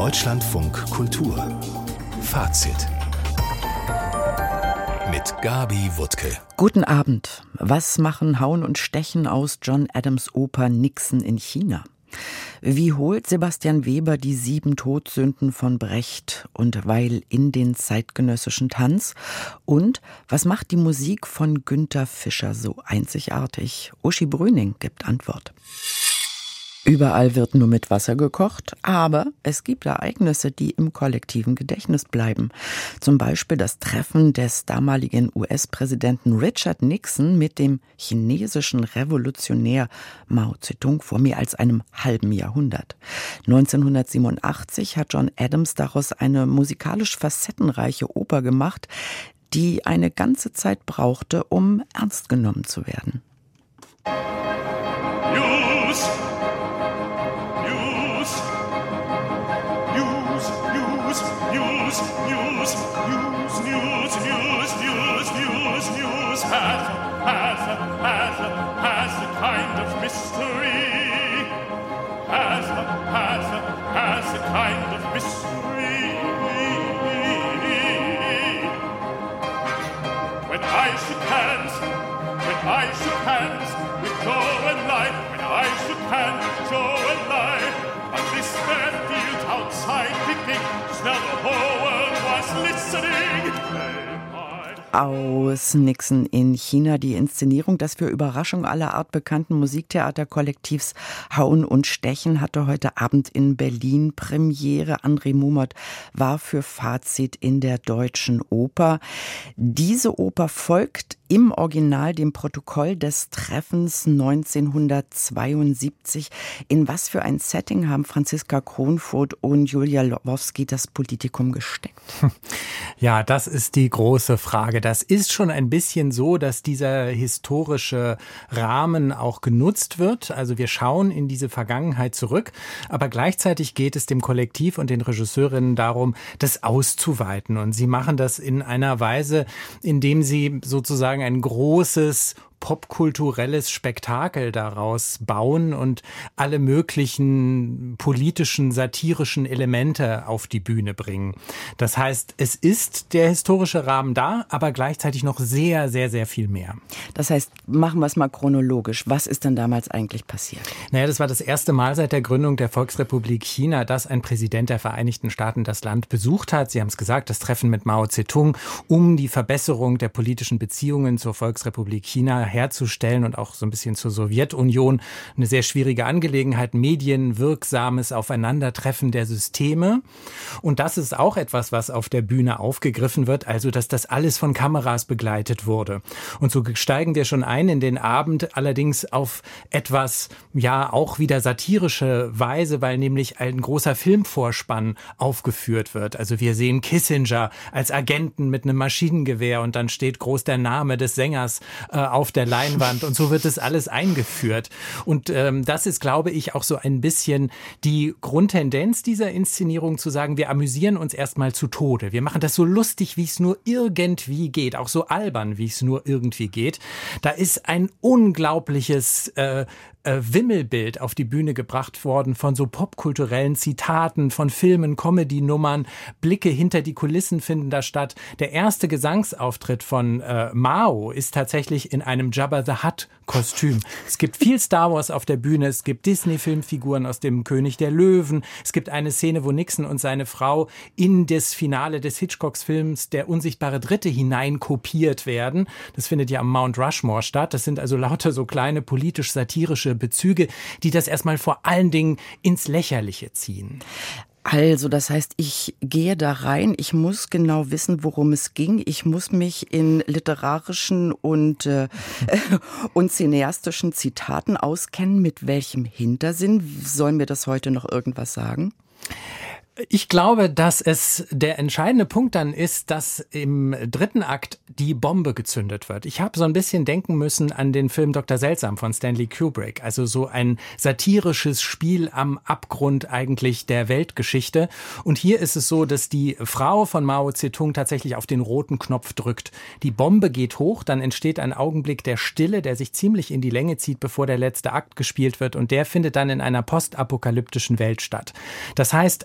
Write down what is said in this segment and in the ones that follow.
Deutschlandfunk Kultur Fazit mit Gabi Wuttke. Guten Abend. Was machen Hauen und Stechen aus John Adams' Oper Nixon in China? Wie holt Sebastian Weber die 7 Todsünden von Brecht und Weil in den zeitgenössischen Tanz? Und was macht die Musik von Günther Fischer so einzigartig? Uschi Brüning gibt Antwort. Überall wird nur mit Wasser gekocht, aber es gibt Ereignisse, die im kollektiven Gedächtnis bleiben. Zum Beispiel das Treffen des damaligen US-Präsidenten Richard Nixon mit dem chinesischen Revolutionär Mao Zedong vor mehr als einem halben Jahrhundert. 1987 hat John Adams daraus eine musikalisch facettenreiche Oper gemacht, die eine ganze Zeit brauchte, um ernst genommen zu werden. News has a kind of mystery. Has a kind of mystery. When I shook hands with Joe and I, when I shook hands with Joe and I, on this fair field outside Peking, now the whole world was listening. Aus Nixon in China, die Inszenierung des für Überraschung aller Art bekannten Musiktheaterkollektivs Hauen und Stechen hatte heute Abend in Berlin Premiere. André Mumert war für Fazit in der Deutschen Oper. Diese Oper folgt im Original dem Protokoll des Treffens 1972. In was für ein Setting haben Franziska Kronfurth und Julia Lowowski das Politikum gesteckt? Ja, das ist die große Frage. Das ist schon ein bisschen so, dass dieser historische Rahmen auch genutzt wird. Also wir schauen in diese Vergangenheit zurück, aber gleichzeitig geht es dem Kollektiv und den Regisseurinnen darum, das auszuweiten. Und sie machen das in einer Weise, indem sie sozusagen ein großes popkulturelles Spektakel daraus bauen und alle möglichen politischen, satirischen Elemente auf die Bühne bringen. Das heißt, es ist der historische Rahmen da, aber gleichzeitig noch sehr, sehr, sehr viel mehr. Das heißt, machen wir es mal chronologisch. Was ist denn damals eigentlich passiert? Naja, das war das erste Mal seit der Gründung der Volksrepublik China, dass ein Präsident der Vereinigten Staaten das Land besucht hat. Sie haben es gesagt, das Treffen mit Mao Zedong, um die Verbesserung der politischen Beziehungen zur Volksrepublik China herzustellen und auch so ein bisschen zur Sowjetunion. Eine sehr schwierige Angelegenheit, medienwirksames Aufeinandertreffen der Systeme. Und das ist auch etwas, was auf der Bühne aufgegriffen wird, also dass das alles von Kameras begleitet wurde. Und so steigen wir schon ein in den Abend, allerdings auf etwas, ja, auch wieder satirische Weise, weil nämlich ein großer Filmvorspann aufgeführt wird. Also wir sehen Kissinger als Agenten mit einem Maschinengewehr und dann steht groß der Name des Sängers auf der Leinwand und so wird es alles eingeführt. Und das ist, glaube ich, auch so ein bisschen die Grundtendenz dieser Inszenierung, zu sagen, wir amüsieren uns erstmal zu Tode. Wir machen das so lustig, wie es nur irgendwie geht, auch so albern, wie es nur irgendwie geht. Da ist ein unglaubliches Wimmelbild auf die Bühne gebracht worden von so popkulturellen Zitaten, von Filmen, Comedy-Nummern, Blicke hinter die Kulissen finden da statt. Der erste Gesangsauftritt von Mao ist tatsächlich in einem Jabba the Hutt-Kostüm. Es gibt viel Star Wars auf der Bühne, es gibt Disney-Filmfiguren aus dem König der Löwen, es gibt eine Szene, wo Nixon und seine Frau in das Finale des Hitchcocks-Films Der unsichtbare Dritte hinein kopiert werden. Das findet ja am Mount Rushmore statt. Das sind also lauter so kleine politisch-satirische Bezüge, die das erstmal vor allen Dingen ins Lächerliche ziehen. Also, das heißt, ich gehe da rein, ich muss genau wissen, worum es ging. Ich muss mich in literarischen und cineastischen Zitaten auskennen. Mit welchem Hintersinn? Soll mir das heute noch irgendwas sagen? Ich glaube, dass es der entscheidende Punkt dann ist, dass im dritten Akt die Bombe gezündet wird. Ich habe so ein bisschen denken müssen an den Film Dr. Seltsam von Stanley Kubrick. Also so ein satirisches Spiel am Abgrund eigentlich der Weltgeschichte. Und hier ist es so, dass die Frau von Mao Zedong tatsächlich auf den roten Knopf drückt. Die Bombe geht hoch, dann entsteht ein Augenblick der Stille, der sich ziemlich in die Länge zieht, bevor der letzte Akt gespielt wird. Und der findet dann in einer postapokalyptischen Welt statt. Das heißt, im Grunde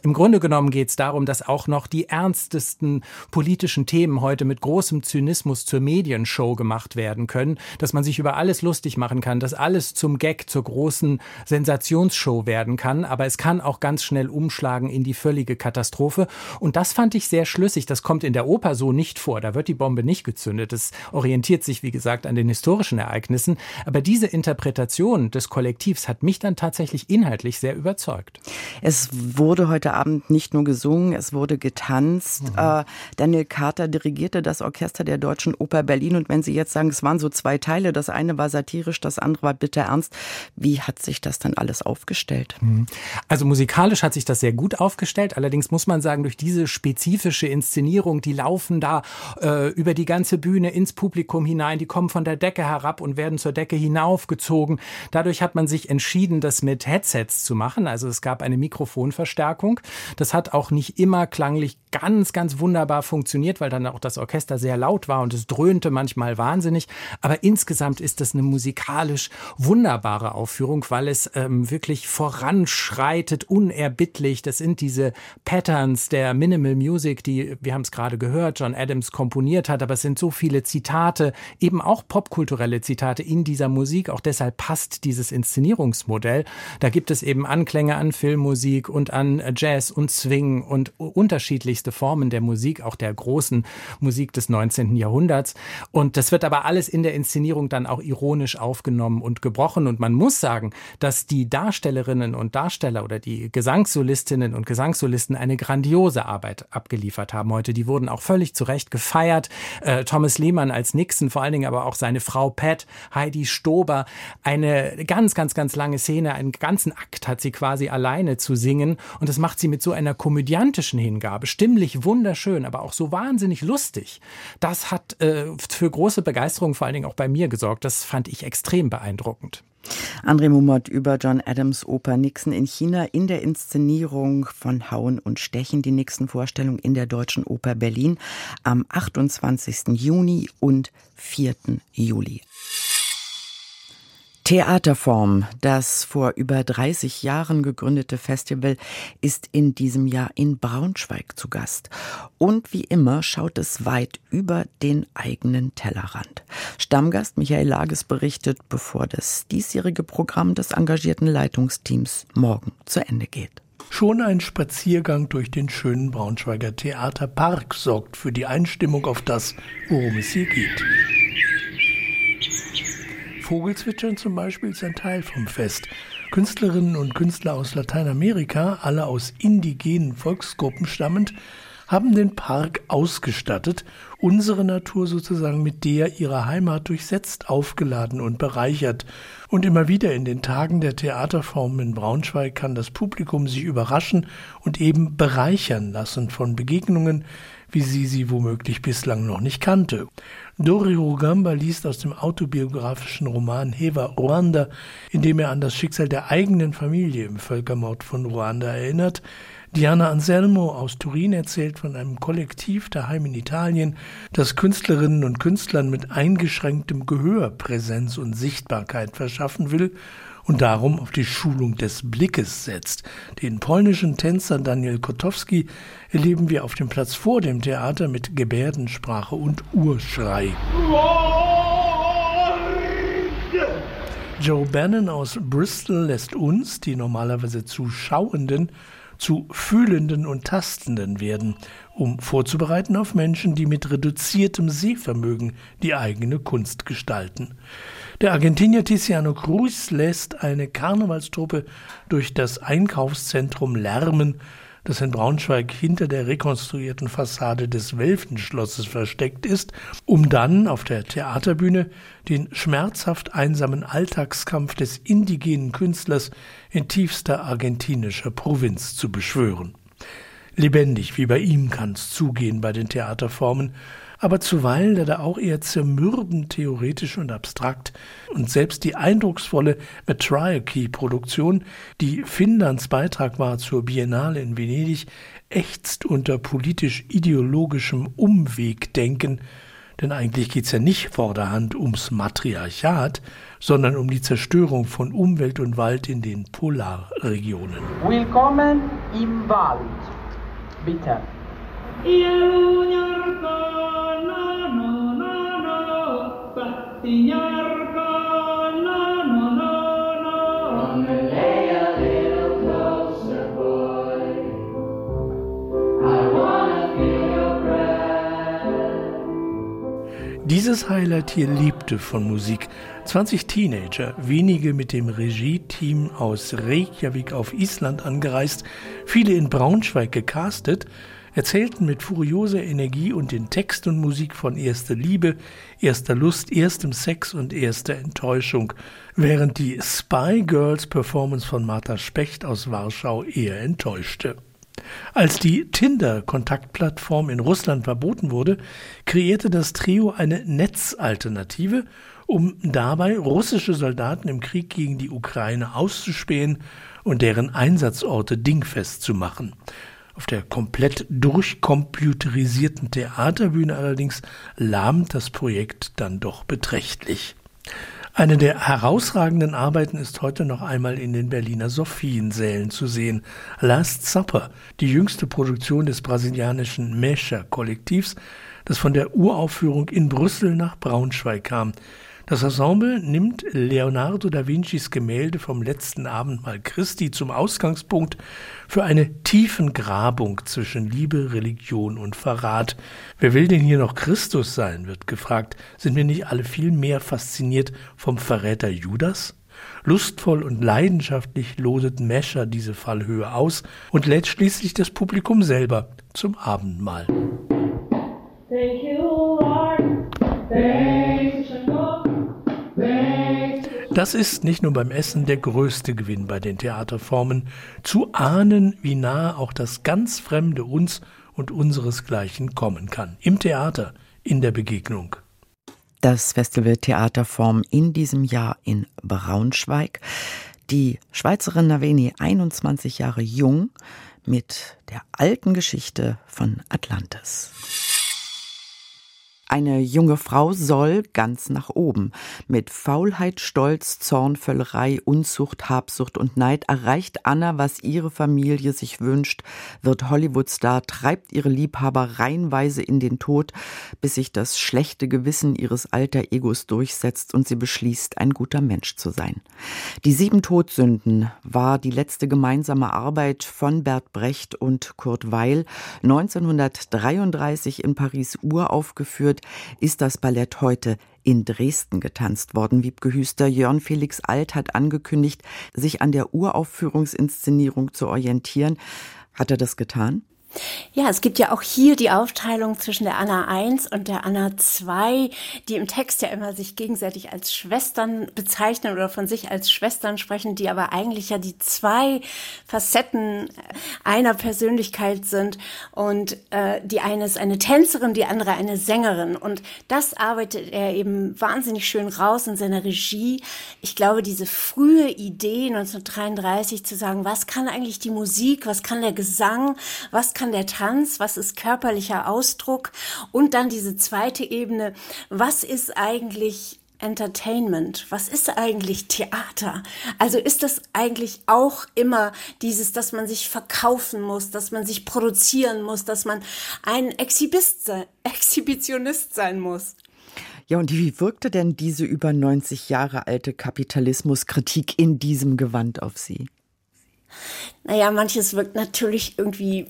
genommen geht es darum, dass auch noch die ernstesten politischen Themen heute mit großem Zynismus zur Medienshow gemacht werden können, dass man sich über alles lustig machen kann, dass alles zum Gag, zur großen Sensationsshow werden kann, aber es kann auch ganz schnell umschlagen in die völlige Katastrophe. Und das fand ich sehr schlüssig. Das kommt in der Oper so nicht vor. Da wird die Bombe nicht gezündet. Das orientiert sich, wie gesagt, an den historischen Ereignissen. Aber diese Interpretation des Kollektivs hat mich dann tatsächlich inhaltlich sehr überzeugt. Es wurde heute Abend nicht nur gesungen, es wurde getanzt. Daniel Carter dirigierte das Orchester der Deutschen Oper Berlin. Und wenn Sie jetzt sagen, es waren so zwei Teile, das eine war satirisch, das andere war bitterernst. Wie hat sich das dann alles aufgestellt? Also musikalisch hat sich das sehr gut aufgestellt. Allerdings muss man sagen, durch diese spezifische Inszenierung, die laufen da über die ganze Bühne ins Publikum hinein, die kommen von der Decke herab und werden zur Decke hinaufgezogen. Dadurch hat man sich entschieden, das mit Headsets zu machen. Also es gab eine Mikrofonverstärkung. Das hat auch nicht immer klanglich ganz, ganz wunderbar funktioniert, weil dann auch das Orchester sehr laut war und es dröhnte manchmal wahnsinnig. Aber insgesamt ist das eine musikalisch wunderbare Aufführung, weil es wirklich voranschreitet, unerbittlich. Das sind diese Patterns der Minimal Music, die, wir haben es gerade gehört, John Adams komponiert hat, aber es sind so viele Zitate, eben auch popkulturelle Zitate in dieser Musik. Auch deshalb passt dieses Inszenierungsmodell. Da gibt es eben Anklänge an Filmmusik und an Jazz und Swing und unterschiedlichste Formen der Musik, auch der großen Musik des 19. Jahrhunderts. Und das wird aber alles in der Inszenierung dann auch ironisch aufgenommen und gebrochen. Und man muss sagen, dass die Darstellerinnen und Darsteller oder die Gesangssolistinnen und Gesangssolisten eine grandiose Arbeit abgeliefert haben heute. Die wurden auch völlig zu Recht gefeiert. Thomas Lehmann als Nixon, vor allen Dingen aber auch seine Frau Pat, Heidi Stober, eine ganz, ganz, ganz lange Szene, einen ganzen Akt hat sie quasi alleine zu singen. Und das macht sie mit so einer komödiantischen Hingabe, stimmlich wunderschön, aber auch so wahnsinnig lustig. Das hat für große Begeisterung vor allen Dingen auch bei mir gesorgt. Das fand ich extrem beeindruckend. André Mumot über John Adams Oper Nixon in China in der Inszenierung von Hauen und Stechen. Die nächsten Vorstellungen in der Deutschen Oper Berlin am 28. Juni und 4. Juli. Theaterform, das vor über 30 Jahren gegründete Festival, ist in diesem Jahr in Braunschweig zu Gast. Und wie immer schaut es weit über den eigenen Tellerrand. Stammgast Michael Lages berichtet, bevor das diesjährige Programm des engagierten Leitungsteams morgen zu Ende geht. Schon ein Spaziergang durch den schönen Braunschweiger Theaterpark sorgt für die Einstimmung auf das, worum es hier geht. Vogelzwitschern zum Beispiel ist ein Teil vom Fest. Künstlerinnen und Künstler aus Lateinamerika, alle aus indigenen Volksgruppen stammend, haben den Park ausgestattet, unsere Natur sozusagen mit der ihrer Heimat durchsetzt, aufgeladen und bereichert. Und immer wieder in den Tagen der Theaterform in Braunschweig kann das Publikum sich überraschen und eben bereichern lassen von Begegnungen, wie sie womöglich bislang noch nicht kannte. Dori Rugamba liest aus dem autobiografischen Roman Heva Ruanda, in dem er an das Schicksal der eigenen Familie im Völkermord von Ruanda erinnert. Diana Anselmo aus Turin erzählt von einem Kollektiv daheim in Italien, das Künstlerinnen und Künstlern mit eingeschränktem Gehör Präsenz und Sichtbarkeit verschaffen will und darum auf die Schulung des Blickes setzt. Den polnischen Tänzer Daniel Kotowski erleben wir auf dem Platz vor dem Theater mit Gebärdensprache und Urschrei. Joe Bannon aus Bristol lässt uns, die normalerweise Zuschauenden, zu Fühlenden und Tastenden werden, um vorzubereiten auf Menschen, die mit reduziertem Sehvermögen die eigene Kunst gestalten. Der Argentinier Tiziano Cruz lässt eine Karnevalstruppe durch das Einkaufszentrum lärmen, das in Braunschweig hinter der rekonstruierten Fassade des Welfenschlosses versteckt ist, um dann auf der Theaterbühne den schmerzhaft einsamen Alltagskampf des indigenen Künstlers in tiefster argentinischer Provinz zu beschwören. Lebendig wie bei ihm kann's zugehen bei den Theaterformen, aber zuweilen leider auch eher zermürbend theoretisch und abstrakt. Und selbst die eindrucksvolle Matriarchy-Produktion, die Finnlands Beitrag war zur Biennale in Venedig, ächzt unter politisch-ideologischem Umwegdenken. Denn eigentlich geht's ja nicht vorderhand ums Matriarchat, sondern um die Zerstörung von Umwelt und Wald in den Polarregionen. Willkommen im Wald. Bitte. Dieses Highlight hier lebte von Musik. 20 Teenager, wenige mit dem Regie-Team aus Reykjavik auf Island angereist, viele in Braunschweig gecastet, erzählten mit furioser Energie und in Text und Musik von erster Liebe, erster Lust, erstem Sex und erster Enttäuschung, während die Spy Girls Performance von Martha Specht aus Warschau eher enttäuschte. Als die Tinder-Kontaktplattform in Russland verboten wurde, kreierte das Trio eine Netzalternative, um dabei russische Soldaten im Krieg gegen die Ukraine auszuspähen und deren Einsatzorte dingfest zu machen. Auf der komplett durchcomputerisierten Theaterbühne allerdings lahmt das Projekt dann doch beträchtlich. Eine der herausragenden Arbeiten ist heute noch einmal in den Berliner Sophiensälen zu sehen. Last Supper, die jüngste Produktion des brasilianischen Mecha-Kollektivs, das von der Uraufführung in Brüssel nach Braunschweig kam. Das Ensemble nimmt Leonardo da Vincis Gemälde vom letzten Abendmahl Christi zum Ausgangspunkt für eine Tiefengrabung zwischen Liebe, Religion und Verrat. Wer will denn hier noch Christus sein, wird gefragt. Sind wir nicht alle viel mehr fasziniert vom Verräter Judas? Lustvoll und leidenschaftlich lodet Mescher diese Fallhöhe aus und lädt schließlich das Publikum selber zum Abendmahl. Thank you, Lord. Thank you, Lord. Das ist nicht nur beim Essen der größte Gewinn bei den Theaterformen, zu ahnen, wie nahe auch das ganz Fremde uns und unseresgleichen kommen kann. Im Theater, in der Begegnung. Das Festival Theaterform in diesem Jahr in Braunschweig. Die Schweizerin Naveni, 21 Jahre jung, mit der alten Geschichte von Atlantis. Eine junge Frau soll ganz nach oben. Mit Faulheit, Stolz, Zorn, Völlerei, Unzucht, Habsucht und Neid erreicht Anna, was ihre Familie sich wünscht, wird Hollywoodstar, treibt ihre Liebhaber reihenweise in den Tod, bis sich das schlechte Gewissen ihres alter Egos durchsetzt und sie beschließt, ein guter Mensch zu sein. Die 7 Todsünden war die letzte gemeinsame Arbeit von Bert Brecht und Kurt Weill, 1933 in Paris uraufgeführt, ist das Ballett heute in Dresden getanzt worden. Wiebke Hüster, Jörn Felix Alt hat angekündigt, sich an der Uraufführungsinszenierung zu orientieren. Hat er das getan? Ja, es gibt ja auch hier die Aufteilung zwischen der Anna 1 und der Anna 2, die im Text ja immer sich gegenseitig als Schwestern bezeichnen oder von sich als Schwestern sprechen, die aber eigentlich ja die 2 Facetten einer Persönlichkeit sind. Und die eine ist eine Tänzerin, die andere eine Sängerin. Und das arbeitet er eben wahnsinnig schön raus in seiner Regie. Ich glaube, diese frühe Idee 1933 zu sagen, was kann eigentlich die Musik, was kann der Gesang, was kann der Tanz, was ist körperlicher Ausdruck und dann diese zweite Ebene, was ist eigentlich Entertainment, was ist eigentlich Theater? Also ist das eigentlich auch immer dieses, dass man sich verkaufen muss, dass man sich produzieren muss, dass man ein Exhibitionist sein muss? Ja, und wie wirkte denn diese über 90 Jahre alte Kapitalismuskritik in diesem Gewand auf Sie? Naja, manches wirkt natürlich irgendwie,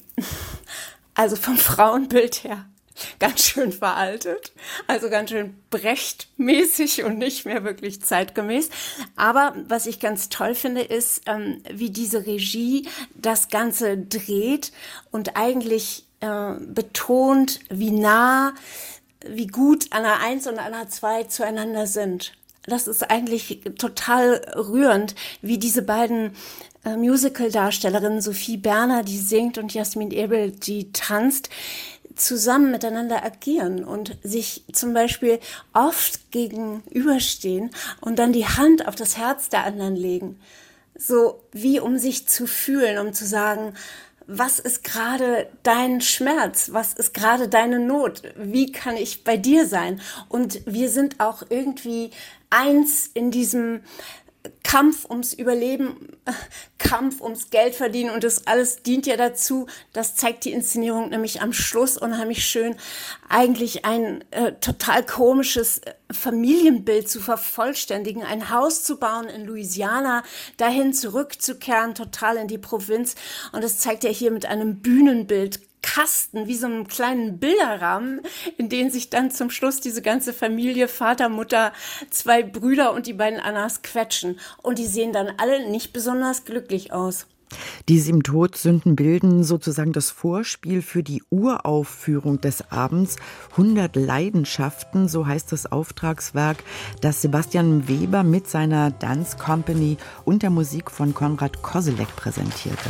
also vom Frauenbild her, ganz schön veraltet, also ganz schön Brecht-mäßig und nicht mehr wirklich zeitgemäß. Aber was ich ganz toll finde, ist, wie diese Regie das Ganze dreht und eigentlich betont, wie nah, wie gut Anna 1 und Anna 2 zueinander sind. Das ist eigentlich total rührend, wie diese beiden Musical-Darstellerinnen, Sophie Berner, die singt, und Jasmin Ebel, die tanzt, zusammen miteinander agieren und sich zum Beispiel oft gegenüberstehen und dann die Hand auf das Herz der anderen legen. So wie um sich zu fühlen, um zu sagen, was ist gerade dein Schmerz? Was ist gerade deine Not? Wie kann ich bei dir sein? Und wir sind auch irgendwie eins in diesem Kampf ums Überleben, Kampf ums Geld verdienen und das alles dient ja dazu, das zeigt die Inszenierung nämlich am Schluss unheimlich schön, eigentlich ein total komisches Familienbild zu vervollständigen, ein Haus zu bauen in Louisiana, dahin zurückzukehren, total in die Provinz, und das zeigt er hier mit einem Bühnenbild, Kasten, wie so einem kleinen Bilderrahmen, in den sich dann zum Schluss diese ganze Familie, Vater, Mutter, 2 Brüder und die beiden Annas quetschen. Und die sehen dann alle nicht besonders glücklich aus. Die 7 Todsünden bilden sozusagen das Vorspiel für die Uraufführung des Abends. 100 Leidenschaften, so heißt das Auftragswerk, das Sebastian Weber mit seiner Dance Company und der Musik von Konrad Koselleck präsentierte.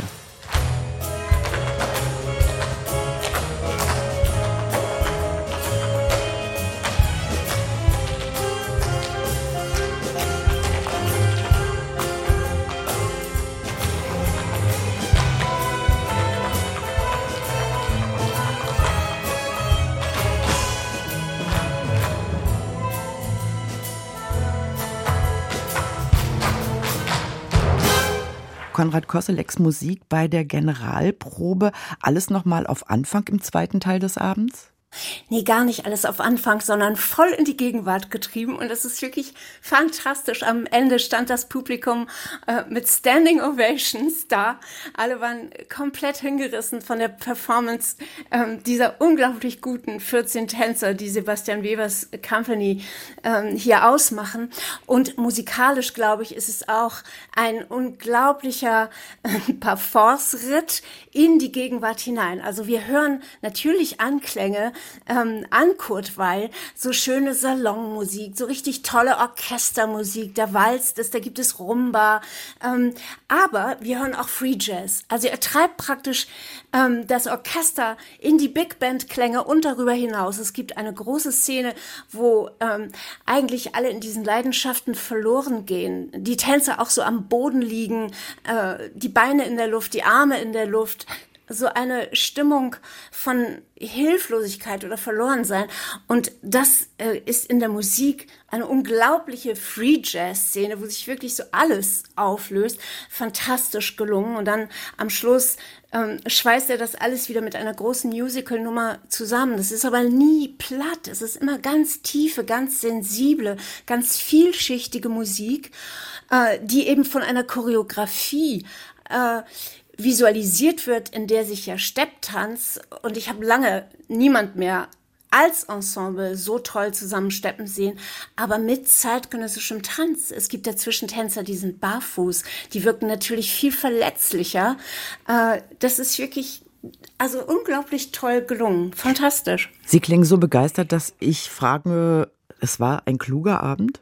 Konrad Kosellecks Musik bei der Generalprobe. Alles nochmal auf Anfang im zweiten Teil des Abends? Nee, gar nicht alles auf Anfang, sondern voll in die Gegenwart getrieben. Und es ist wirklich fantastisch. Am Ende stand das Publikum mit Standing Ovations da. Alle waren komplett hingerissen von der Performance dieser unglaublich guten 14 Tänzer, die Sebastian Webers Company hier ausmachen. Und musikalisch, glaube ich, ist es auch ein unglaublicher Parforce-Ritt in die Gegenwart hinein. Also wir hören natürlich Anklänge an Kurt Weill, so schöne Salonmusik, so richtig tolle Orchestermusik, da walzt es, da gibt es Rumba, aber wir hören auch Free Jazz. Also er treibt praktisch das Orchester in die Big Band Klänge und darüber hinaus. Es gibt eine große Szene, wo eigentlich alle in diesen Leidenschaften verloren gehen. Die Tänzer auch so am Boden liegen, die Beine in der Luft, die Arme in der Luft. So eine Stimmung von Hilflosigkeit oder Verlorensein. Und das ist in der Musik eine unglaubliche Free-Jazz-Szene, wo sich wirklich so alles auflöst. Fantastisch gelungen. Und dann am Schluss schweißt er das alles wieder mit einer großen Musical-Nummer zusammen. Das ist aber nie platt. Es ist immer ganz tiefe, ganz sensible, ganz vielschichtige Musik, die eben von einer Choreografie visualisiert wird, in der sich ja Stepptanz, und ich habe lange niemand mehr als Ensemble so toll zusammen steppen sehen, aber mit zeitgenössischem Tanz. Es gibt dazwischen Tänzer, die sind barfuß, die wirken natürlich viel verletzlicher. Das ist wirklich also unglaublich toll gelungen, fantastisch. Sie klingen so begeistert, dass ich frage, es war ein kluger Abend?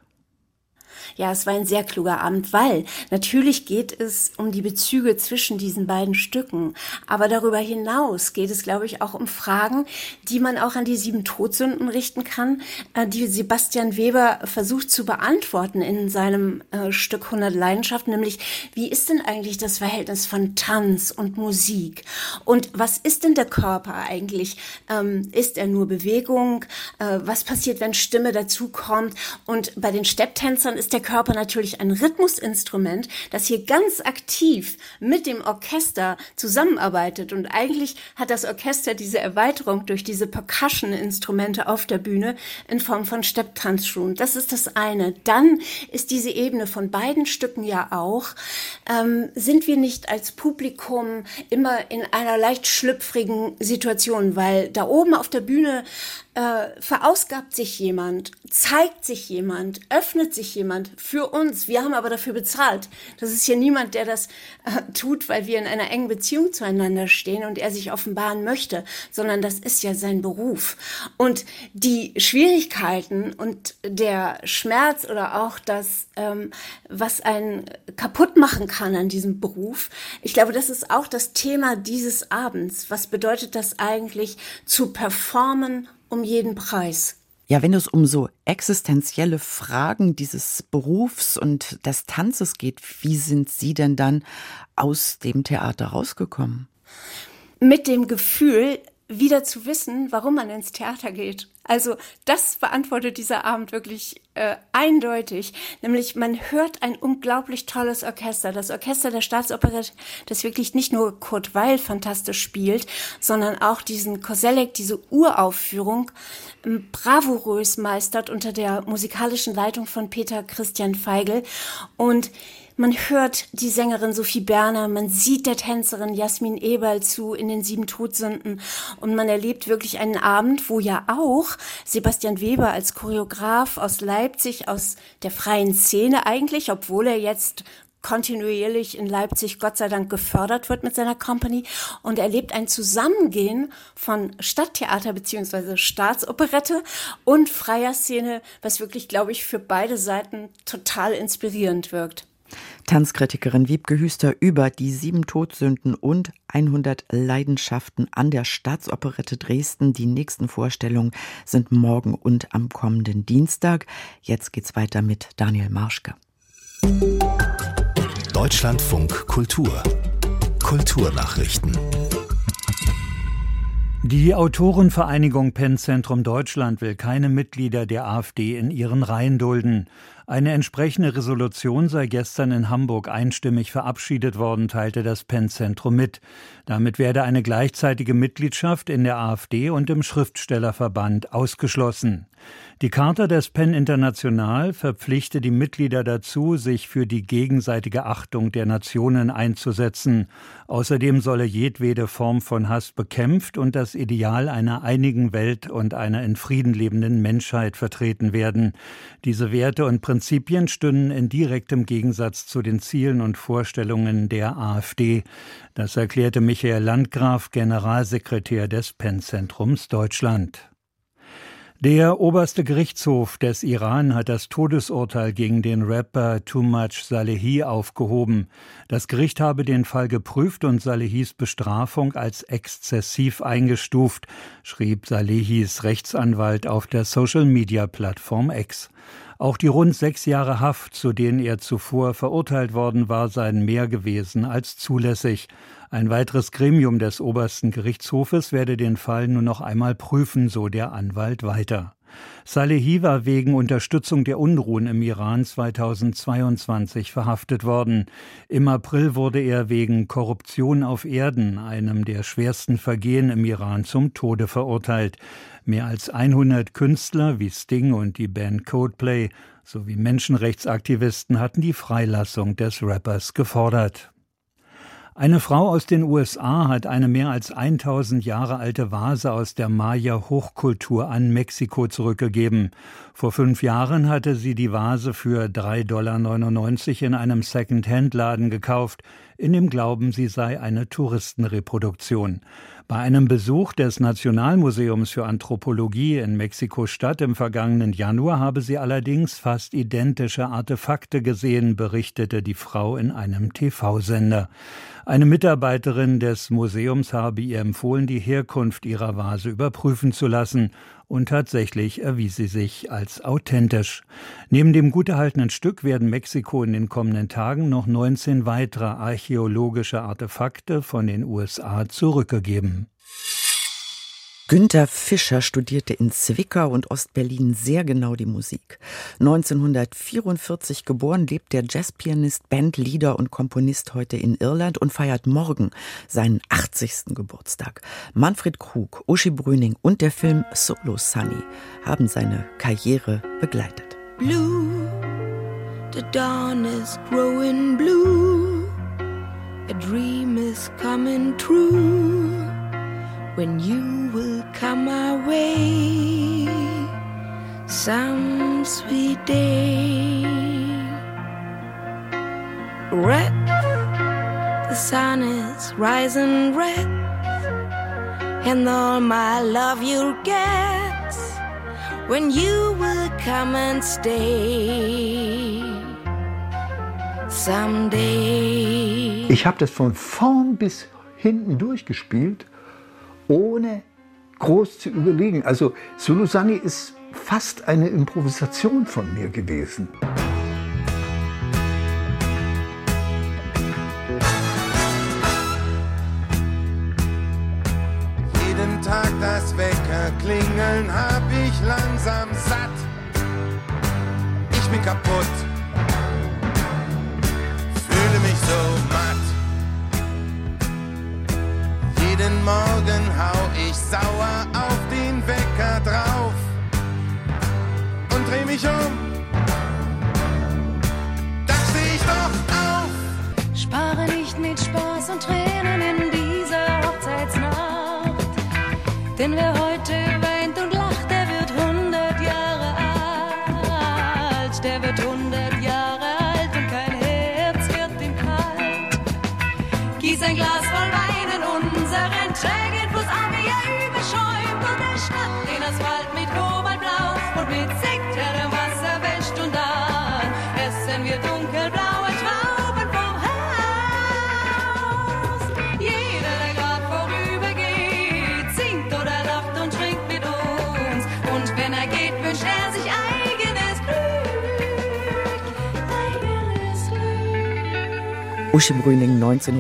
Ja, es war ein sehr kluger Abend, weil natürlich geht es um die Bezüge zwischen diesen beiden Stücken. Aber darüber hinaus geht es, glaube ich, auch um Fragen, die man auch an die 7 Todsünden richten kann, die Sebastian Weber versucht zu beantworten in seinem Stück 100 Leidenschaften, nämlich wie ist denn eigentlich das Verhältnis von Tanz und Musik? Und was ist denn der Körper eigentlich? Ist er nur Bewegung? Was passiert, wenn Stimme dazukommt? Und bei den Stepptänzern ist der Körper natürlich ein Rhythmusinstrument, das hier ganz aktiv mit dem Orchester zusammenarbeitet. Und eigentlich hat das Orchester diese Erweiterung durch diese Percussion-Instrumente auf der Bühne in Form von Stepptanzschuhen. Das ist das eine. Dann ist diese Ebene von beiden Stücken ja auch, sind wir nicht als Publikum immer in einer leicht schlüpfrigen Situation, weil da oben auf der Bühne verausgabt sich jemand, zeigt sich jemand, öffnet sich jemand für uns. Wir haben aber dafür bezahlt. Das ist hier niemand, der das tut, weil wir in einer engen Beziehung zueinander stehen und er sich offenbaren möchte, sondern das ist ja sein Beruf. Und die Schwierigkeiten und der Schmerz oder auch das, was einen kaputt machen kann an diesem Beruf, ich glaube, das ist auch das Thema dieses Abends. Was bedeutet das eigentlich, zu performen um jeden Preis? Ja, wenn es um so existenzielle Fragen dieses Berufs und des Tanzes geht, wie sind Sie denn dann aus dem Theater rausgekommen? Mit dem Gefühl, wieder zu wissen, warum man ins Theater geht. Also das beantwortet dieser Abend wirklich eindeutig. Nämlich man hört ein unglaublich tolles Orchester. Das Orchester der Staatsoperette, das wirklich nicht nur Kurt Weill fantastisch spielt, sondern auch diesen Koselleck, diese Uraufführung, bravourös meistert unter der musikalischen Leitung von Peter Christian Feigl. Und man hört die Sängerin Sophie Berner, man sieht der Tänzerin Jasmin Eberl zu in den 7 Todsünden und man erlebt wirklich einen Abend, wo ja auch Sebastian Weber als Choreograf aus Leipzig, aus der freien Szene eigentlich, obwohl er jetzt kontinuierlich in Leipzig Gott sei Dank gefördert wird mit seiner Company und erlebt ein Zusammengehen von Stadttheater bzw. Staatsoperette und freier Szene, was wirklich, glaube ich, für beide Seiten total inspirierend wirkt. Tanzkritikerin Wiebke Hüster über die 7 Todsünden und 100 Leidenschaften an der Staatsoperette Dresden. Die nächsten Vorstellungen sind morgen und am kommenden Dienstag. Jetzt geht's weiter mit Daniel Marschke. Deutschlandfunk Kultur. Kulturnachrichten. Die Autorenvereinigung PEN-Zentrum Deutschland will keine Mitglieder der AfD in ihren Reihen dulden. Eine entsprechende Resolution sei gestern in Hamburg einstimmig verabschiedet worden, teilte das PEN-Zentrum mit. Damit werde eine gleichzeitige Mitgliedschaft in der AfD und im Schriftstellerverband ausgeschlossen. Die Charta des PEN International verpflichtet die Mitglieder dazu, sich für die gegenseitige Achtung der Nationen einzusetzen. Außerdem solle jedwede Form von Hass bekämpft und das Ideal einer einigen Welt und einer in Frieden lebenden Menschheit vertreten werden. Diese Werte und Prinzipien stünden in direktem Gegensatz zu den Zielen und Vorstellungen der AfD. Das erklärte Michael Landgraf, Generalsekretär des PEN-Zentrums Deutschland. Der oberste Gerichtshof des Iran hat das Todesurteil gegen den Rapper Toomaj Salehi aufgehoben. Das Gericht habe den Fall geprüft und Salehis Bestrafung als exzessiv eingestuft, schrieb Salehis Rechtsanwalt auf der Social-Media-Plattform X. Auch die rund 6 Jahre Haft, zu denen er zuvor verurteilt worden war, seien mehr gewesen als zulässig. Ein weiteres Gremium des obersten Gerichtshofes werde den Fall nur noch einmal prüfen, so der Anwalt weiter. Salehi war wegen Unterstützung der Unruhen im Iran 2022 verhaftet worden. Im April wurde er wegen Korruption auf Erden, einem der schwersten Vergehen im Iran, zum Tode verurteilt. Mehr als 100 Künstler wie Sting und die Band Coldplay sowie Menschenrechtsaktivisten hatten die Freilassung des Rappers gefordert. Eine Frau aus den USA hat eine mehr als 1000 Jahre alte Vase aus der Maya-Hochkultur an Mexiko zurückgegeben. Vor 5 Jahren hatte sie die Vase für $3,99 in einem Second-Hand-Laden gekauft, in dem Glauben, sie sei eine Touristenreproduktion. Bei einem Besuch des Nationalmuseums für Anthropologie in Mexiko-Stadt im vergangenen Januar habe sie allerdings fast identische Artefakte gesehen, berichtete die Frau in einem TV-Sender. Eine Mitarbeiterin des Museums habe ihr empfohlen, die Herkunft ihrer Vase überprüfen zu lassen. Und tatsächlich erwies sie sich als authentisch. Neben dem gut erhaltenen Stück werden Mexiko in den kommenden Tagen noch 19 weitere archäologische Artefakte von den USA zurückgegeben. Günter Fischer studierte in Zwickau und Ostberlin sehr genau die Musik. 1944 geboren, lebt der Jazzpianist, Bandleader und Komponist heute in Irland und feiert morgen seinen 80. Geburtstag. Manfred Krug, Uschi Brüning und der Film Solo Sunny haben seine Karriere begleitet. Blue, the dawn is growing blue, a dream is coming true. When you will come my way, some sweet day. Red, the sun is rising red, and all my love you'll get when you will come and stay someday. Ich habe das von vorn bis hinten durchgespielt, ohne groß zu überlegen. Also Solo Sunny ist fast eine Improvisation von mir gewesen. Jeden Tag das Wecker Klingeln hab ich langsam satt. Ich bin kaputt, fühle mich so matt. Jeden Morgen hau ich sauer auf den Wecker drauf und dreh mich um. Da steh ich doch auf. Spare nicht mit Spaß und Tränen in dieser Hochzeitsnacht. Denn wer heute weint und lacht, der wird 100 Jahre alt. Der wird 100 Jahre alt und kein Herz wird ihm kalt. Gieß ein Glas voll Wein in unseren trägen Fluss an, wie er überschäumt und er schnappt den Asphalt mit Kobaltblau und mit sickterem Wasser wäscht und dann essen wir dunkelblaue Trauben vom Haus. Jeder, der grad vorübergeht, singt oder lacht und trinkt mit uns. Und wenn er geht, wünscht er sich eigenes Glück, eigenes Glück. Uschi Brüning,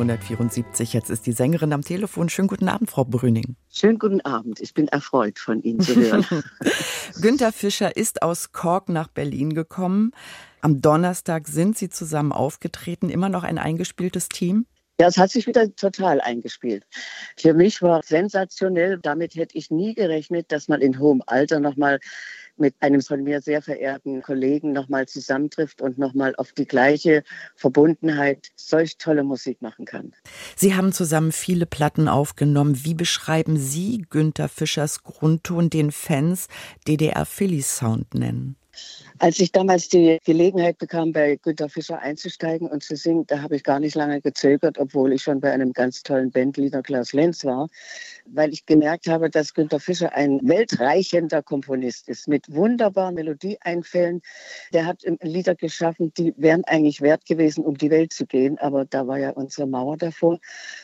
1974. Jetzt ist die Sängerin am Telefon. Schönen guten Abend, Frau Brüning. Schönen guten Abend. Ich bin erfreut, von Ihnen zu hören. Günther Fischer ist aus Cork nach Berlin gekommen. Am Donnerstag sind Sie zusammen aufgetreten. Immer noch ein eingespieltes Team? Ja, es hat sich wieder total eingespielt. Für mich war sensationell. Damit hätte ich nie gerechnet, dass man in hohem Alter nochmal mit einem von mir sehr verehrten Kollegen nochmal zusammentrifft und nochmal auf die gleiche Verbundenheit solch tolle Musik machen kann. Sie haben zusammen viele Platten aufgenommen. Wie beschreiben Sie Günther Fischers Grundton, den Fans DDR-Philly-Sound nennen? Als ich damals die Gelegenheit bekam, bei Günther Fischer einzusteigen und zu singen, da habe ich gar nicht lange gezögert, obwohl ich schon bei einem ganz tollen Bandleader Klaus Lenz war, weil ich gemerkt habe, dass Günther Fischer ein weltreichender Komponist ist, mit wunderbaren Melodieeinfällen. Der hat Lieder geschaffen, die wären eigentlich wert gewesen, um die Welt zu gehen, aber da war ja unsere Mauer davor.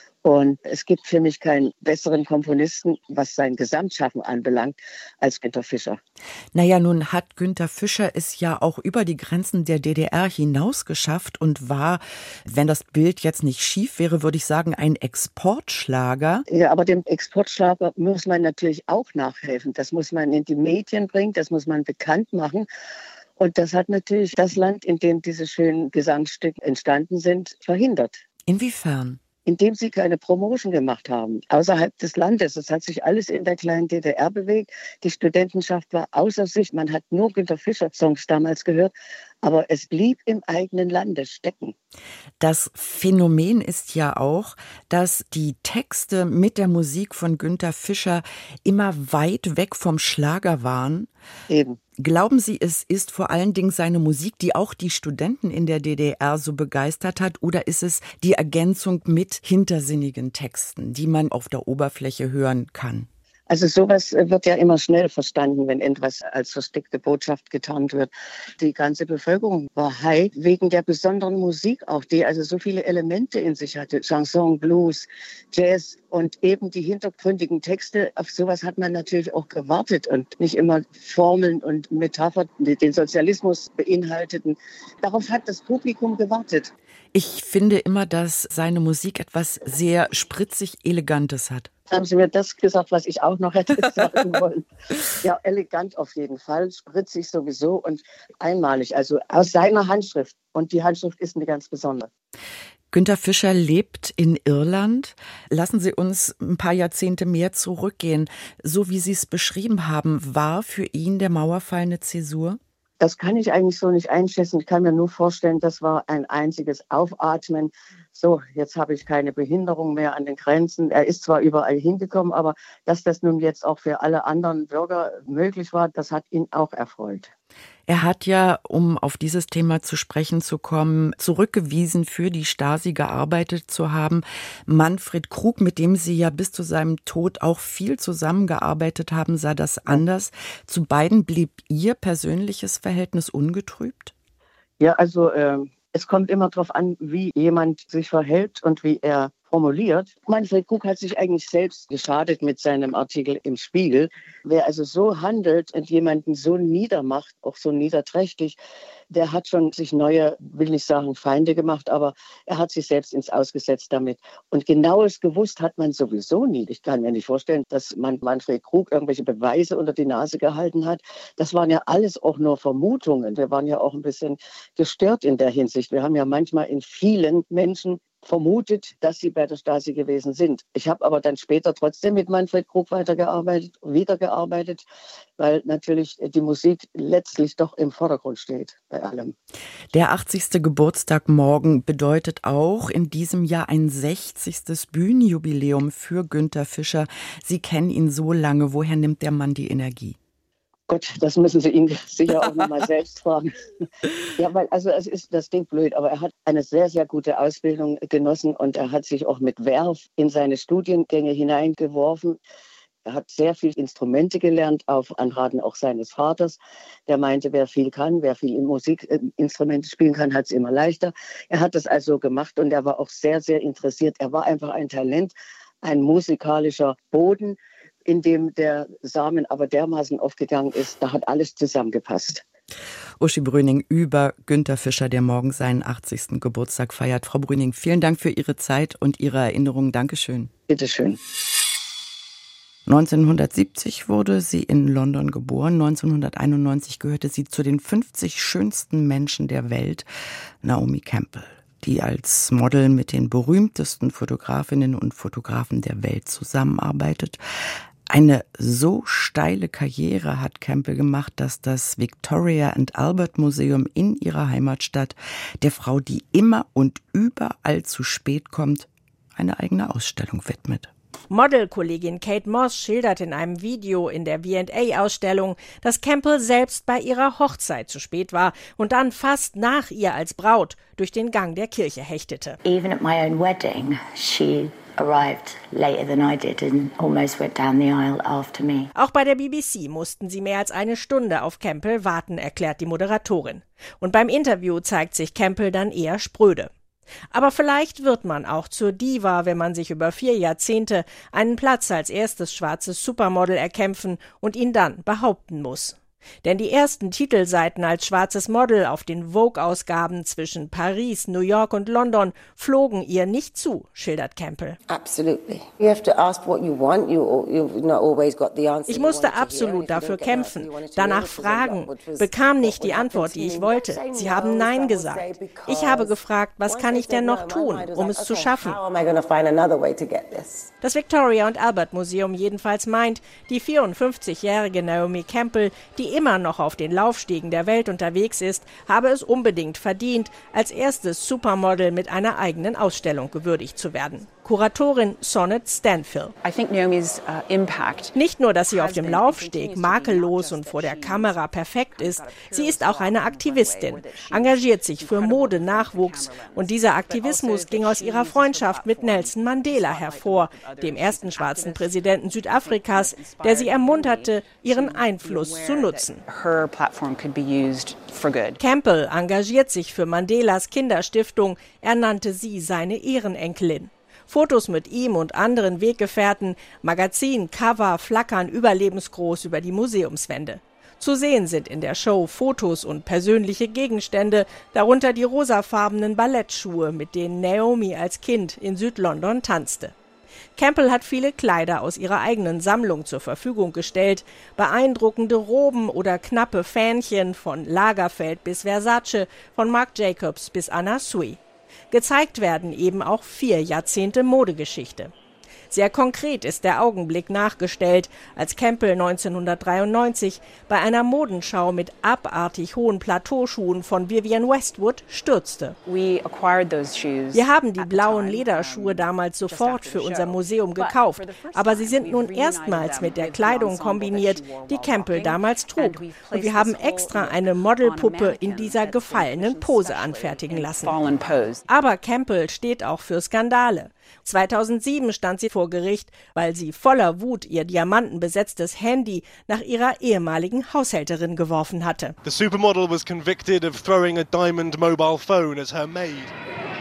Und es gibt für mich keinen besseren Komponisten, was sein Gesamtschaffen anbelangt, als Günther Fischer. Naja, nun hat Günther Fischer es ja auch über die Grenzen der DDR hinaus geschafft und war, wenn das Bild jetzt nicht schief wäre, würde ich sagen, ein Exportschlager. Ja, aber dem Exportschlager muss man natürlich auch nachhelfen. Das muss man in die Medien bringen, das muss man bekannt machen. Und das hat natürlich das Land, in dem diese schönen Gesangsstücke entstanden sind, verhindert. Inwiefern? Indem sie keine Promotion gemacht haben, außerhalb des Landes. Es hat sich alles in der kleinen DDR bewegt. Die Studentenschaft war außer sich. Man hat nur Günther Fischer-Songs damals gehört, aber es blieb im eigenen Lande stecken. Das Phänomen ist ja auch, dass die Texte mit der Musik von Günther Fischer immer weit weg vom Schlager waren. Eben. Glauben Sie, es ist vor allen Dingen seine Musik, die auch die Studenten in der DDR so begeistert hat, oder ist es die Ergänzung mit hintersinnigen Texten, die man auf der Oberfläche hören kann? Also sowas wird ja immer schnell verstanden, wenn etwas als versteckte Botschaft getarnt wird. Die ganze Bevölkerung war high wegen der besonderen Musik auch, die also so viele Elemente in sich hatte. Chanson, Blues, Jazz und eben die hintergründigen Texte. Auf sowas hat man natürlich auch gewartet und nicht immer Formeln und Metaphern, die den Sozialismus beinhalteten. Darauf hat das Publikum gewartet. Ich finde immer, dass seine Musik etwas sehr spritzig Elegantes hat. Haben Sie mir das gesagt, was ich auch noch hätte sagen wollen? Ja, elegant auf jeden Fall, spritzig sowieso und einmalig, also aus seiner Handschrift. Und die Handschrift ist eine ganz besondere. Günther Fischer lebt in Irland. Lassen Sie uns ein paar Jahrzehnte mehr zurückgehen. So wie Sie es beschrieben haben, war für ihn der Mauerfall eine Zäsur? Das kann ich eigentlich so nicht einschätzen. Ich kann mir nur vorstellen, das war ein einziges Aufatmen. So, jetzt habe ich keine Behinderung mehr an den Grenzen. Er ist zwar überall hingekommen, aber dass das nun jetzt auch für alle anderen Bürger möglich war, das hat ihn auch erfreut. Er hat ja, um auf dieses Thema zu sprechen zu kommen, zurückgewiesen, für die Stasi gearbeitet zu haben. Manfred Krug, mit dem Sie ja bis zu seinem Tod auch viel zusammengearbeitet haben, sah das anders. Zu beiden blieb Ihr persönliches Verhältnis ungetrübt? Ja, also es kommt immer darauf an, wie jemand sich verhält und wie er formuliert. Manfred Krug hat sich eigentlich selbst geschadet mit seinem Artikel im Spiegel. Wer also so handelt und jemanden so niedermacht, auch so niederträchtig, der hat schon sich neue, will nicht sagen Feinde gemacht, aber er hat sich selbst ins Ausgesetzt damit. Und genaues gewusst hat man sowieso nie. Ich kann mir nicht vorstellen, dass man Manfred Krug irgendwelche Beweise unter die Nase gehalten hat. Das waren ja alles auch nur Vermutungen. Wir waren ja auch ein bisschen gestört in der Hinsicht. Wir haben ja manchmal in vielen Menschen vermutet, dass sie bei der Stasi gewesen sind. Ich habe aber dann später trotzdem mit Manfred Krug wiedergearbeitet, weil natürlich die Musik letztlich doch im Vordergrund steht bei allem. Der 80. Geburtstag morgen bedeutet auch in diesem Jahr ein 60. Bühnenjubiläum für Günther Fischer. Sie kennen ihn so lange. Woher nimmt der Mann die Energie? Gott, das müssen Sie ihn sicher auch nochmal selbst fragen. Ja, weil also es ist das Ding blöd, aber er hat eine sehr, sehr gute Ausbildung genossen und er hat sich auch mit Werf in seine Studiengänge hineingeworfen. Er hat sehr viel Instrumente gelernt, auf Anraten auch seines Vaters. Der meinte, wer viel kann, wer viel Musikinstrumente spielen kann, hat es immer leichter. Er hat das also gemacht und er war auch sehr, sehr interessiert. Er war einfach ein Talent, ein musikalischer Boden, in dem der Samen aber dermaßen aufgegangen ist, da hat alles zusammengepasst. Uschi Brüning über Günther Fischer, der morgen seinen 80. Geburtstag feiert. Frau Brüning, vielen Dank für Ihre Zeit und Ihre Erinnerungen. Dankeschön. Bitteschön. 1970 wurde sie in London geboren. 1991 gehörte sie zu den 50 schönsten Menschen der Welt. Naomi Campbell, die als Model mit den berühmtesten Fotografinnen und Fotografen der Welt zusammenarbeitet. Eine so steile Karriere hat Campbell gemacht, dass das Victoria and Albert Museum in ihrer Heimatstadt der Frau, die immer und überall zu spät kommt, eine eigene Ausstellung widmet. Modelkollegin Kate Moss schildert in einem Video in der V&A-Ausstellung, dass Campbell selbst bei ihrer Hochzeit zu spät war und dann fast nach ihr als Braut durch den Gang der Kirche hechtete. Even at my own wedding, she arrived later than I did and almost went down the aisle after me. Auch bei der BBC mussten sie mehr als eine Stunde auf Campbell warten, erklärt die Moderatorin. Und beim Interview zeigt sich Campbell dann eher spröde. Aber vielleicht wird man auch zur Diva, wenn man sich über 4 Jahrzehnte einen Platz als erstes schwarzes Supermodel erkämpfen und ihn dann behaupten muss. Denn die ersten Titelseiten als schwarzes Model auf den Vogue-Ausgaben zwischen Paris, New York und London flogen ihr nicht zu, schildert Campbell. Ich musste absolut dafür kämpfen, danach fragen, bekam nicht die Antwort, die ich wollte. Sie haben Nein gesagt. Ich habe gefragt, was kann ich denn noch tun, um es zu schaffen? Das Victoria and Albert Museum jedenfalls meint, die 54-jährige Naomi Campbell, die immer noch auf den Laufstegen der Welt unterwegs ist, habe es unbedingt verdient, als erstes Supermodel mit einer eigenen Ausstellung gewürdigt zu werden. Kuratorin Sonnet Stanfill. Nicht nur, dass sie auf dem Laufsteg makellos und vor der Kamera perfekt ist, sie ist auch eine Aktivistin, engagiert sich für Mode-Nachwuchs und dieser Aktivismus ging aus ihrer Freundschaft mit Nelson Mandela hervor, dem ersten schwarzen Präsidenten Südafrikas, der sie ermunterte, ihren Einfluss zu nutzen. Campbell engagiert sich für Mandelas Kinderstiftung, er nannte sie seine Ehrenenkelin. Fotos mit ihm und anderen Weggefährten, Magazin-Cover flackern überlebensgroß über die Museumswände. Zu sehen sind in der Show Fotos und persönliche Gegenstände, darunter die rosafarbenen Ballettschuhe, mit denen Naomi als Kind in Südlondon tanzte. Campbell hat viele Kleider aus ihrer eigenen Sammlung zur Verfügung gestellt, beeindruckende Roben oder knappe Fähnchen von Lagerfeld bis Versace, von Marc Jacobs bis Anna Sui. Gezeigt werden eben auch 4 Jahrzehnte Modegeschichte. Sehr konkret ist der Augenblick nachgestellt, als Campbell 1993 bei einer Modenschau mit abartig hohen Plateauschuhen von Vivienne Westwood stürzte. Wir haben die blauen Lederschuhe damals sofort für unser Museum gekauft, aber sie sind nun erstmals mit der Kleidung kombiniert, die Campbell damals trug. Und wir haben extra eine Modelpuppe in dieser gefallenen Pose anfertigen lassen. Aber Campbell steht auch für Skandale. 2007 stand sie vor Gericht, weil sie voller Wut ihr diamantenbesetztes Handy nach ihrer ehemaligen Haushälterin geworfen hatte. The supermodel was convicted of throwing a diamond mobile phone at her maid.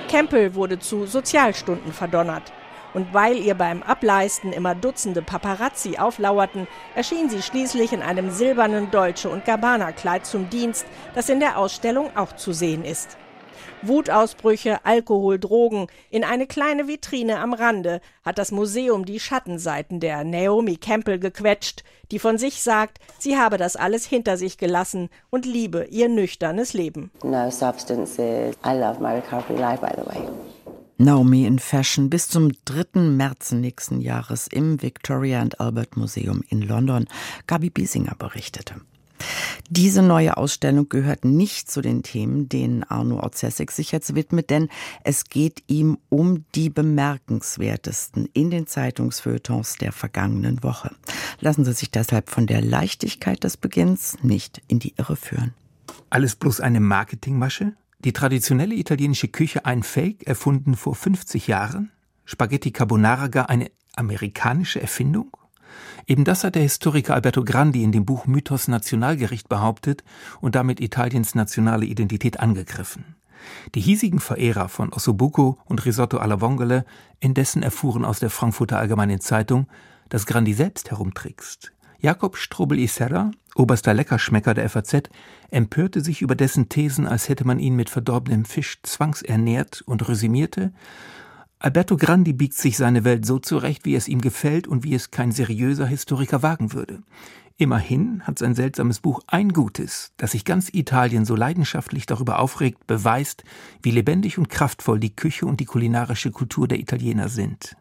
Campbell wurde zu Sozialstunden verdonnert. Und weil ihr beim Ableisten immer Dutzende Paparazzi auflauerten, erschien sie schließlich in einem silbernen Dolce & Gabbana-Kleid zum Dienst, das in der Ausstellung auch zu sehen ist. Wutausbrüche, Alkohol, Drogen. In eine kleine Vitrine am Rande hat das Museum die Schattenseiten der Naomi Campbell gequetscht, die von sich sagt, sie habe das alles hinter sich gelassen und liebe ihr nüchternes Leben. No substances. I love my recovery life, by the way. Naomi in Fashion bis zum 3. März nächsten Jahres im Victoria and Albert Museum in London. Gabi Biesinger berichtete. Diese neue Ausstellung gehört nicht zu den Themen, denen Arno Orzesek sich jetzt widmet, denn es geht ihm um die bemerkenswertesten in den Zeitungsfeuilletons der vergangenen Woche. Lassen Sie sich deshalb von der Leichtigkeit des Beginns nicht in die Irre führen. Alles bloß eine Marketingmasche? Die traditionelle italienische Küche ein Fake, erfunden vor 50 Jahren? Spaghetti Carbonara gar eine amerikanische Erfindung? Eben das hat der Historiker Alberto Grandi in dem Buch Mythos Nationalgericht behauptet und damit Italiens nationale Identität angegriffen. Die hiesigen Verehrer von Ossobuco und Risotto alla Vongole indessen erfuhren aus der Frankfurter Allgemeinen Zeitung, dass Grandi selbst herumtrickst. Jakob Strobel-Isserra, oberster Leckerschmecker der FAZ, empörte sich über dessen Thesen, als hätte man ihn mit verdorbenem Fisch zwangsernährt und resümierte: Alberto Grandi biegt sich seine Welt so zurecht, wie es ihm gefällt und wie es kein seriöser Historiker wagen würde. Immerhin hat sein seltsames Buch ein Gutes, das sich ganz Italien so leidenschaftlich darüber aufregt, beweist, wie lebendig und kraftvoll die Küche und die kulinarische Kultur der Italiener sind.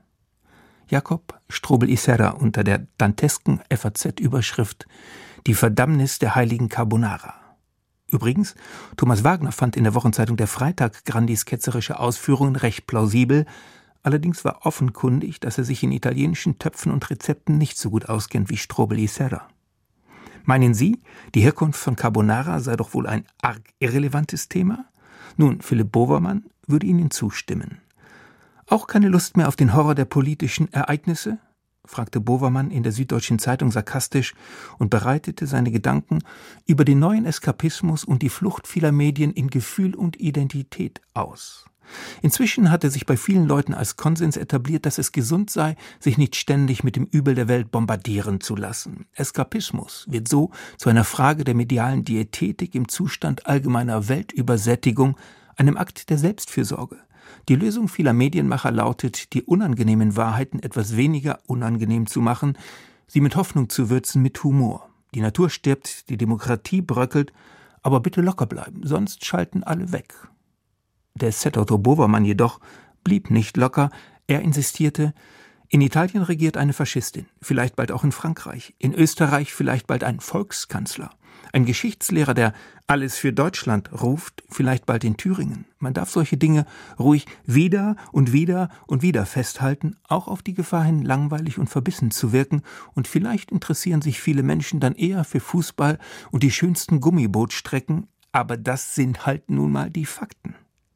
Jakob Strobel-Isserra unter der dantesken FAZ-Überschrift »Die Verdammnis der heiligen Carbonara«. Übrigens, Thomas Wagner fand in der Wochenzeitung Der Freitag Grandis ketzerische Ausführungen recht plausibel, allerdings war offenkundig, dass er sich in italienischen Töpfen und Rezepten nicht so gut auskennt wie Strobel-Isserra. Meinen Sie, die Herkunft von Carbonara sei doch wohl ein arg irrelevantes Thema? Nun, Philipp Bovermann würde Ihnen zustimmen. Auch keine Lust mehr auf den Horror der politischen Ereignisse? Fragte Bovermann in der Süddeutschen Zeitung sarkastisch und bereitete seine Gedanken über den neuen Eskapismus und die Flucht vieler Medien in Gefühl und Identität aus. Inzwischen hatte sich bei vielen Leuten als Konsens etabliert, dass es gesund sei, sich nicht ständig mit dem Übel der Welt bombardieren zu lassen. Eskapismus wird so zu einer Frage der medialen Diätetik im Zustand allgemeiner Weltübersättigung, einem Akt der Selbstfürsorge. Die Lösung vieler Medienmacher lautet, die unangenehmen Wahrheiten etwas weniger unangenehm zu machen, sie mit Hoffnung zu würzen, mit Humor. Die Natur stirbt, die Demokratie bröckelt, aber bitte locker bleiben, sonst schalten alle weg. Der Set-Autor Bovermann jedoch blieb nicht locker, er insistierte: In Italien regiert eine Faschistin, vielleicht bald auch in Frankreich, in Österreich vielleicht bald ein Volkskanzler. Ein Geschichtslehrer, der alles für Deutschland ruft, vielleicht bald in Thüringen. Man darf solche Dinge ruhig wieder und wieder und wieder festhalten, auch auf die Gefahr hin, langweilig und verbissen zu wirken, und vielleicht interessieren sich viele Menschen dann eher für Fußball und die schönsten Gummibootstrecken, aber das sind halt nun mal die Fakten.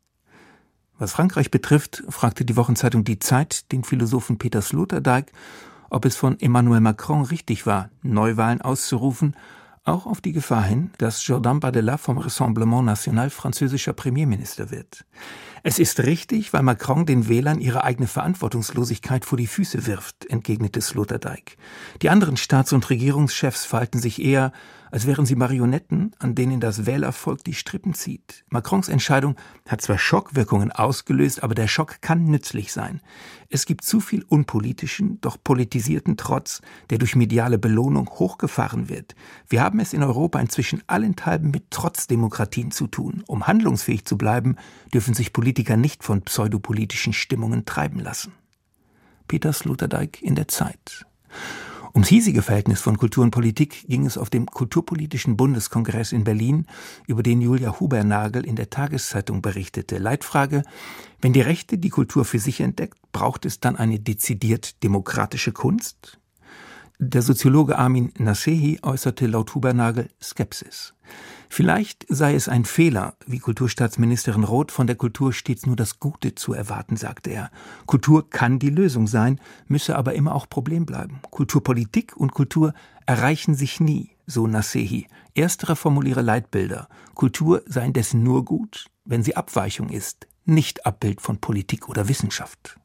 Was Frankreich betrifft, fragte die Wochenzeitung Die Zeit den Philosophen Peter Sloterdijk, ob es von Emmanuel Macron richtig war, Neuwahlen auszurufen, auch auf die Gefahr hin, dass Jordan Bardella vom Rassemblement National französischer Premierminister wird. Es ist richtig, weil Macron den Wählern ihre eigene Verantwortungslosigkeit vor die Füße wirft, entgegnete Sloterdijk. Die anderen Staats- und Regierungschefs verhalten sich eher, als wären sie Marionetten, an denen das Wählervolk die Strippen zieht. Macrons Entscheidung hat zwar Schockwirkungen ausgelöst, aber der Schock kann nützlich sein. Es gibt zu viel unpolitischen, doch politisierten Trotz, der durch mediale Belohnung hochgefahren wird. Wir haben es in Europa inzwischen allenthalben mit Trotzdemokratien zu tun. Um handlungsfähig zu bleiben, dürfen sich Politiker nicht von pseudopolitischen Stimmungen treiben lassen. Peter Sloterdijk in der Zeit. Ums hiesige Verhältnis von Kultur und Politik ging es auf dem Kulturpolitischen Bundeskongress in Berlin, über den Julia Hubernagel in der Tageszeitung berichtete. Leitfrage: Wenn die Rechte die Kultur für sich entdeckt, braucht es dann eine dezidiert demokratische Kunst? Der Soziologe Armin Nasehi äußerte laut Hubernagel Skepsis. Vielleicht sei es ein Fehler, wie Kulturstaatsministerin Roth, von der Kultur stets nur das Gute zu erwarten, sagte er. Kultur kann die Lösung sein, müsse aber immer auch Problem bleiben. Kulturpolitik und Kultur erreichen sich nie, so Nasehi. Erstere formuliere Leitbilder. Kultur sei indessen nur gut, wenn sie Abweichung ist, nicht Abbild von Politik oder Wissenschaft.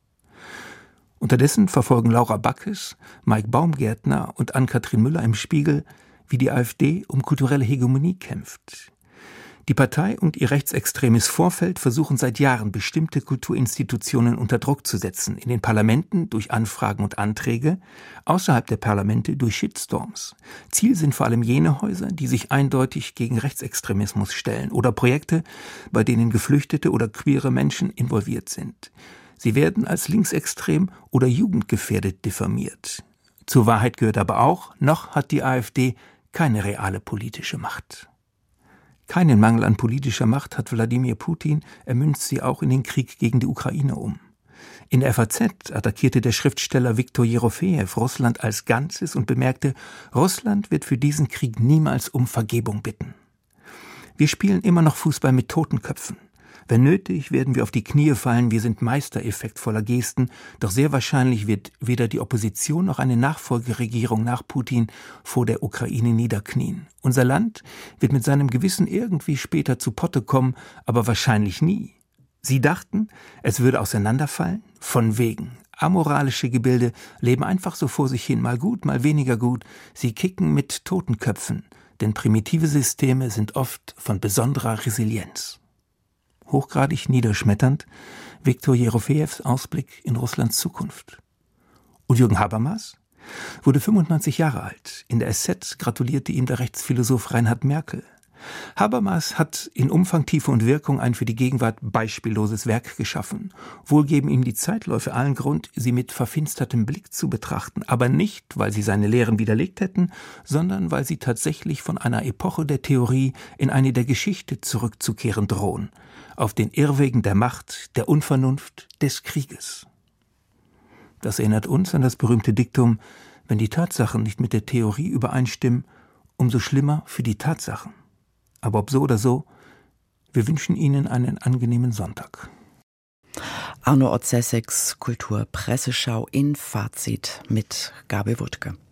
Unterdessen verfolgen Laura Backes, Mike Baumgärtner und Ann-Kathrin Müller im Spiegel, wie die AfD um kulturelle Hegemonie kämpft. Die Partei und ihr rechtsextremes Vorfeld versuchen seit Jahren, bestimmte Kulturinstitutionen unter Druck zu setzen, in den Parlamenten durch Anfragen und Anträge, außerhalb der Parlamente durch Shitstorms. Ziel sind vor allem jene Häuser, die sich eindeutig gegen Rechtsextremismus stellen oder Projekte, bei denen geflüchtete oder queere Menschen involviert sind. Sie werden als linksextrem oder jugendgefährdet diffamiert. Zur Wahrheit gehört aber auch, noch hat die AfD keine reale politische Macht. Keinen Mangel an politischer Macht hat Wladimir Putin, er münzt sie auch in den Krieg gegen die Ukraine um. In der FAZ attackierte der Schriftsteller Viktor Jerofejew Russland als Ganzes und bemerkte, Russland wird für diesen Krieg niemals um Vergebung bitten. Wir spielen immer noch Fußball mit toten Köpfen. Wenn nötig, werden wir auf die Knie fallen, wir sind Meister effektvoller Gesten, doch sehr wahrscheinlich wird weder die Opposition noch eine Nachfolgeregierung nach Putin vor der Ukraine niederknien. Unser Land wird mit seinem Gewissen irgendwie später zu Potte kommen, aber wahrscheinlich nie. Sie dachten, es würde auseinanderfallen? Von wegen. Amoralische Gebilde leben einfach so vor sich hin, mal gut, mal weniger gut. Sie kicken mit toten Köpfen, denn primitive Systeme sind oft von besonderer Resilienz. Hochgradig niederschmetternd Viktor Jerofejews Ausblick in Russlands Zukunft. Und Jürgen Habermas wurde 95 Jahre alt. In der SZ gratulierte ihm der Rechtsphilosoph Reinhard Merkel. Habermas hat in Umfang, Tiefe und Wirkung ein für die Gegenwart beispielloses Werk geschaffen. Wohl geben ihm die Zeitläufe allen Grund, sie mit verfinstertem Blick zu betrachten, aber nicht, weil sie seine Lehren widerlegt hätten, sondern weil sie tatsächlich von einer Epoche der Theorie in eine der Geschichte zurückzukehren drohen, auf den Irrwegen der Macht, der Unvernunft, des Krieges. Das erinnert uns an das berühmte Diktum, wenn die Tatsachen nicht mit der Theorie übereinstimmen, umso schlimmer für die Tatsachen. Aber ob so oder so, wir wünschen Ihnen einen angenehmen Sonntag. Arno Otzeseks Kulturpresseschau in Fazit mit Gabi Wuttke.